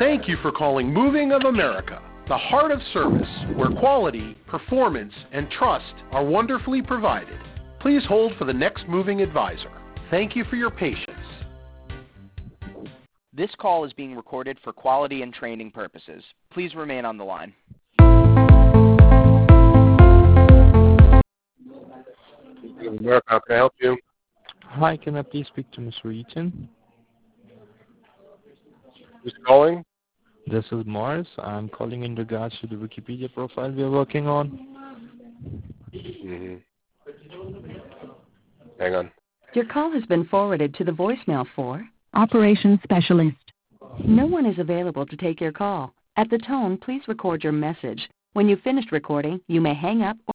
Thank you for calling Moving of America, the heart of service, where quality, performance, and trust are wonderfully provided. Please hold for the next moving advisor. Thank you for your patience. This call is being recorded for quality and training purposes. Please remain on the line. America, how can I help you? Hi, can I please speak to Mr. Eaton? Who's calling? This is Morris. I'm calling in regards to the Wikipedia profile we are working on. Hang on. Your call has been forwarded to the voicemail for Operations Specialist. No one is available to take your call. At the tone, please record your message. When you've finished recording, you may hang up or